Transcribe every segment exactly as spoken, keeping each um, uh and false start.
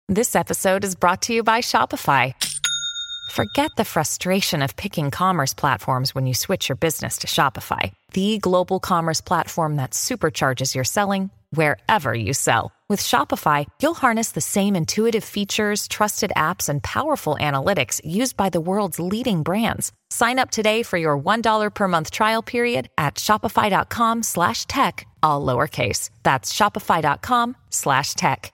This episode is brought to you by Shopify. Forget the frustration of picking commerce platforms when you switch your business to Shopify, the global commerce platform that supercharges your selling wherever you sell. With Shopify, you'll harness the same intuitive features, trusted apps, and powerful analytics used by the world's leading brands. Sign up today for your one dollar per month trial period at shopify.com slash tech, all lowercase. That's shopify.com slash tech.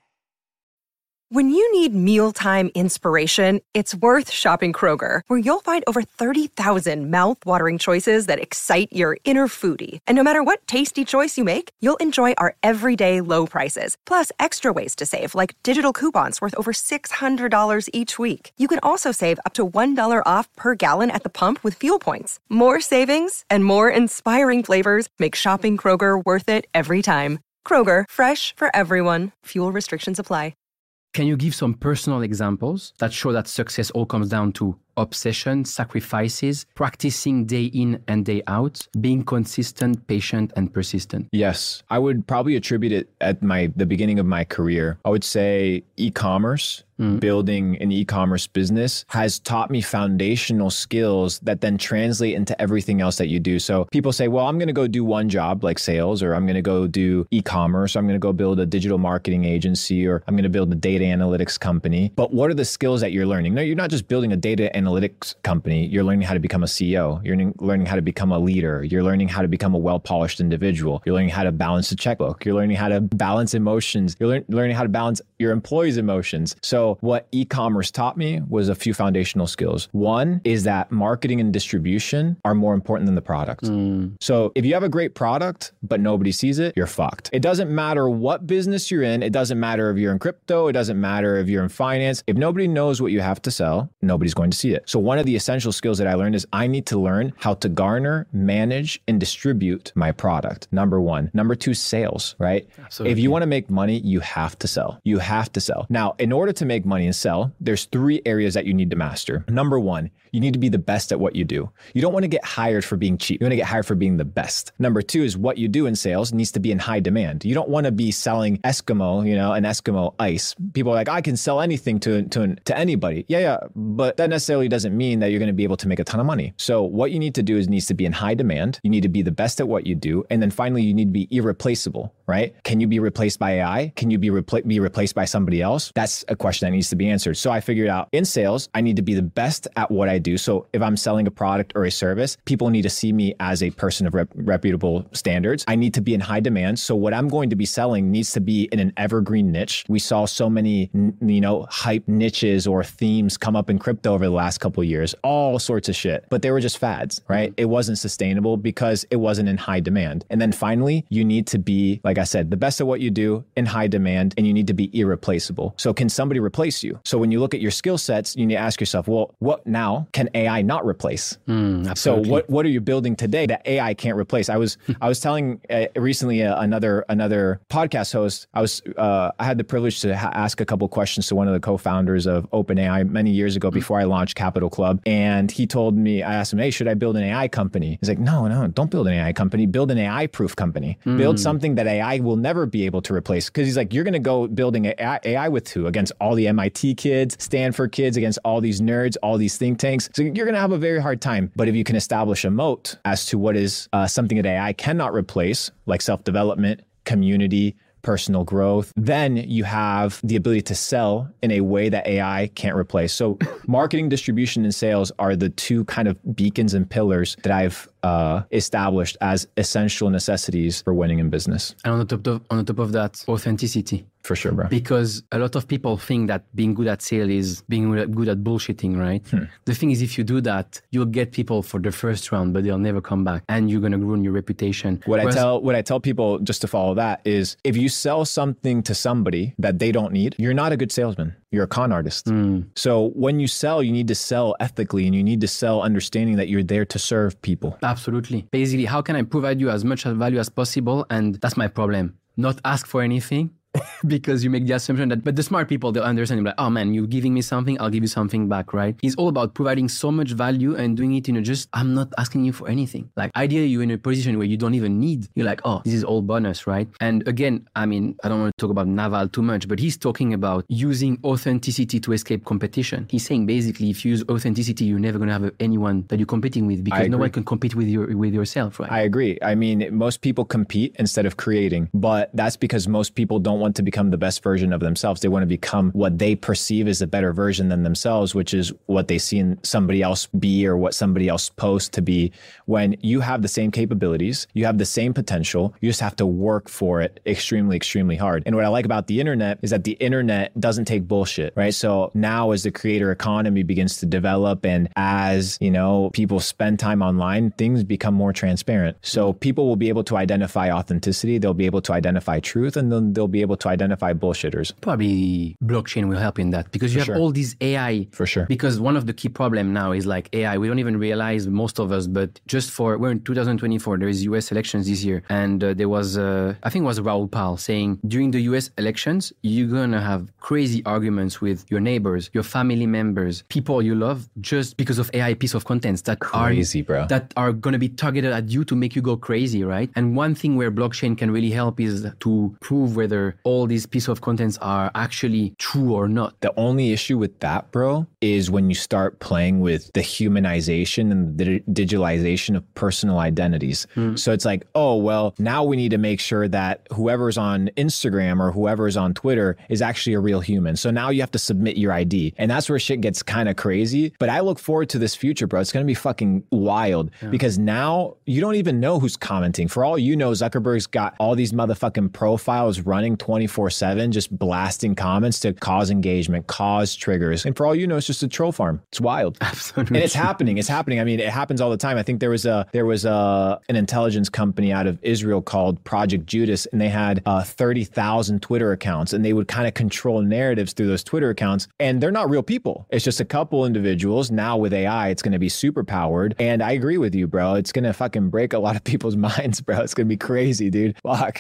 When you need mealtime inspiration, it's worth shopping Kroger, where you'll find over thirty thousand mouth-watering choices that excite your inner foodie. And no matter what tasty choice you make, you'll enjoy our everyday low prices, plus extra ways to save, like digital coupons worth over six hundred dollars each week. You can also save up to one dollar off per gallon at the pump with fuel points. More savings and more inspiring flavors make shopping Kroger worth it every time. Kroger, fresh for everyone. Fuel restrictions apply. Can you give some personal examples that show that success all comes down to obsession, sacrifices, practicing day in and day out, being consistent, patient, and persistent? Yes. I would probably attribute it at my the beginning of my career. I would say e-commerce, mm. building an e-commerce business has taught me foundational skills that then translate into everything else that you do. So people say, well, I'm going to go do one job like sales, or I'm going to go do e-commerce, or I'm going to go build a digital marketing agency, or I'm going to build a data analytics company. But what are the skills that you're learning? No, you're not just building a data analytics company. You're learning how to become a C E O. You're learning how to become a leader. You're learning how to become a well-polished individual. You're learning how to balance the checkbook. You're learning how to balance emotions. You're lear- learning how to balance your employees' emotions. So what e-commerce taught me was a few foundational skills. One is that marketing and distribution are more important than the product. Mm. So if you have a great product, but nobody sees it, you're fucked. It doesn't matter what business you're in. It doesn't matter if you're in crypto. It doesn't matter if you're in finance. If nobody knows what you have to sell, nobody's going to see it. So one of the essential skills that I learned is I need to learn how to garner, manage, and distribute my product. Number one. Number two, sales, right? Absolutely. If you want to make money, you have to sell. You have to sell. Now, in order to make money and sell, there's three areas that you need to master. Number one, you need to be the best at what you do. You don't want to get hired for being cheap. You want to get hired for being the best. Number two is what you do in sales needs to be in high demand. You don't want to be selling Eskimo, you know, an Eskimo ice. People are like, I can sell anything to, to, to anybody. Yeah, yeah. But that necessarily doesn't mean that you're going to be able to make a ton of money. So what you need to do is needs to be in high demand. You need to be the best at what you do. And then finally, you need to be irreplaceable, right? Can you be replaced by A I? Can you be, repla- be replaced by somebody else? That's a question that needs to be answered. So I figured out in sales, I need to be the best at what I do. So if I'm selling a product or a service, people need to see me as a person of rep- reputable standards. I need to be in high demand. So what I'm going to be selling needs to be in an evergreen niche. We saw so many, you know, hype niches or themes come up in crypto over the last couple of years, all sorts of shit, but they were just fads, right? It wasn't sustainable because it wasn't in high demand. And then finally, you need to be, like I said, the best at what you do in high demand, and you need to be irreplaceable. So can somebody replace you? So when you look at your skill sets, you need to ask yourself, well, what now can A I not replace? Mm, so what what are you building today that A I can't replace? I was I was telling uh, recently uh, another another podcast host, I was uh, I had the privilege to ha- ask a couple questions to one of the co-founders of OpenAI many years ago before I launched Capital Club, and he told me, I asked him, hey, should I build an A I company? He's like, no, no, don't build an A I company. Build an A I-proof company. Mm. Build something that A I will never be able to replace. Because he's like, you're going to go building A I, A I with who? Against all the M I T kids, Stanford kids, against all these nerds, all these think tanks. So you're going to have a very hard time. But if you can establish a moat as to what is uh, something that A I cannot replace, like self-development, community, personal growth, then you have the ability to sell in a way that A I can't replace. So marketing, distribution, and sales are the two kind of beacons and pillars that I've uh, established as essential necessities for winning in business. And on the top of, on the top of that, authenticity. For sure, bro. Because a lot of people think that being good at sales is being good at bullshitting, right? Hmm. The thing is, if you do that, you'll get people for the first round, but they'll never come back, and you're gonna ruin your reputation. What Whereas, I tell what I tell people, just to follow that, is if you sell something to somebody that they don't need, you're not a good salesman. You're a con artist. Mm. So when you sell, you need to sell ethically, and you need to sell understanding that you're there to serve people. Absolutely. Basically, how can I provide you as much value as possible? And that's my problem. Not ask for anything, because you make the assumption that, but the smart people, they'll understand, like, oh man, you're giving me something, I'll give you something back, right? It's all about providing so much value and doing it in a just, I'm not asking you for anything. Like ideally you're in a position where you don't even need, you're like, oh, this is all bonus, right? And again, I mean, I don't want to talk about Naval too much, but he's talking about using authenticity to escape competition. He's saying basically, if you use authenticity, you're never going to have anyone that you're competing with because no one can compete with your with yourself, right? I agree. I mean, most people compete instead of creating, but that's because most people don't want to become the best version of themselves. They want to become what they perceive as a better version than themselves, which is what they see in somebody else be or what somebody else posts to be. When you have the same capabilities, you have the same potential, you just have to work for it extremely, extremely hard. And what I like about the internet is that the internet doesn't take bullshit, right? So now as the creator economy begins to develop and as, you know, people spend time online, things become more transparent. So people will be able to identify authenticity, they'll be able to identify truth, and then they'll be able to identify bullshitters. Probably blockchain will help in that because you For have sure. all these A I. For sure. Because one of the key problem now is like A I. We don't even realize, most of us, but just for, we're in two thousand twenty-four, there is U S elections this year. And uh, there was, uh, I think it was Raoul Pal saying, during the U S elections, you're going to have crazy arguments with your neighbors, your family members, people you love, just because of A I piece of contents that Crazy, are, bro. that are going to be targeted at you to make you go crazy, right? And one thing where blockchain can really help is to prove whether all these pieces of contents are actually true or not. The only issue with that, bro, is when you start playing with the humanization and the digitalization of personal identities. Mm. So it's like, oh, well, now we need to make sure that whoever's on Instagram or whoever's on Twitter is actually a real human. So now you have to submit your I D. And that's where shit gets kind of crazy. But I look forward to this future, bro. It's going to be fucking wild yeah. because now you don't even know who's commenting. For all you know, Zuckerberg's got all these motherfucking profiles running twenty-four seven, just blasting comments to cause engagement, cause triggers. And for all you know, it's just a troll farm. It's wild. Absolutely. And it's happening. It's happening. I mean, it happens all the time. I think there was a, there was a, an intelligence company out of Israel called Project Judas, and they had uh, thirty thousand Twitter accounts, and they would kind of control narratives through those Twitter accounts. And they're not real people. It's just a couple individuals. Now with A I, it's going to be super powered. And I agree with you, bro. It's going to fucking break a lot of people's minds, bro. It's going to be crazy, dude. Fuck.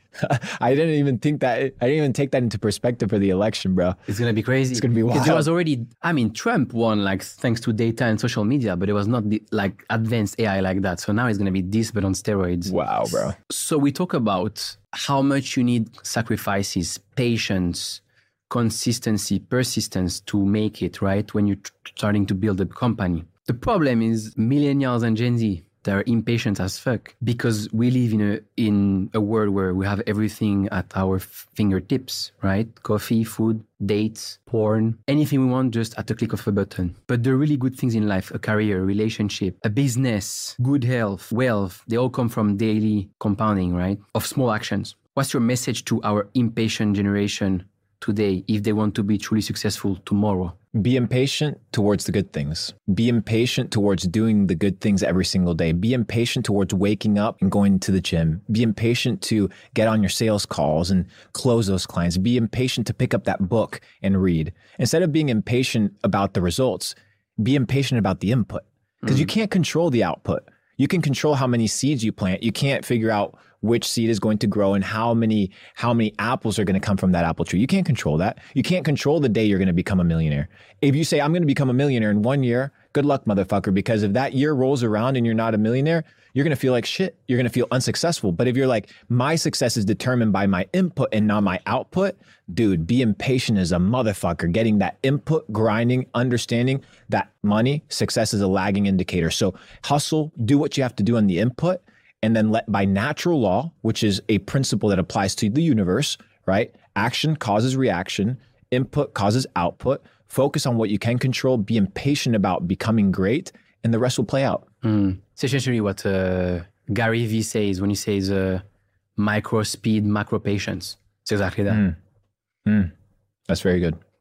I didn't even think that, I didn't even take that into perspective for the election, bro. It's going to be crazy. It's going to be wild. There was already, I mean, Trump won like thanks to data and social media, but it was not the, like advanced A I like that. So now it's going to be this, but on steroids. Wow, bro. So we talk about how much you need sacrifices, patience, consistency, persistence to make it, right? When you're t- starting to build a company. The problem is millennials and Gen Z, they're impatient as fuck because we live in a in a world where we have everything at our fingertips, right? Coffee, food, dates, porn, anything we want just at the click of a button. But the really good things in life, a career, a relationship, a business, good health, wealth, they all come from daily compounding, right? Of small actions. What's your message to our impatient generation today if they want to be truly successful tomorrow? Be impatient towards the good things. Be impatient towards doing the good things every single day. Be impatient towards waking up and going to the gym. Be impatient to get on your sales calls and close those clients. Be impatient to pick up that book and read. Instead of being impatient about the results, be impatient about the input because mm. you can't control the output. You can control how many seeds you plant. You can't figure out which seed is going to grow and how many how many apples are going to come from that apple tree. You can't control that. You can't control the day you're going to become a millionaire. If you say, I'm going to become a millionaire in one year, good luck, motherfucker, because if that year rolls around and you're not a millionaire, you're going to feel like shit. You're going to feel unsuccessful. But if you're like, my success is determined by my input and not my output, dude, be impatient as a motherfucker, getting that input, grinding, understanding that money, success is a lagging indicator. So hustle, do what you have to do on the input, and then let by natural law, which is a principle that applies to the universe, right? Action causes reaction, input causes output. Focus on what you can control, be impatient about becoming great, and the rest will play out. Mm. It's essentially what uh, Gary Vee says when he says uh, micro speed, macro patience. It's exactly that. Mm. Mm. That's very good.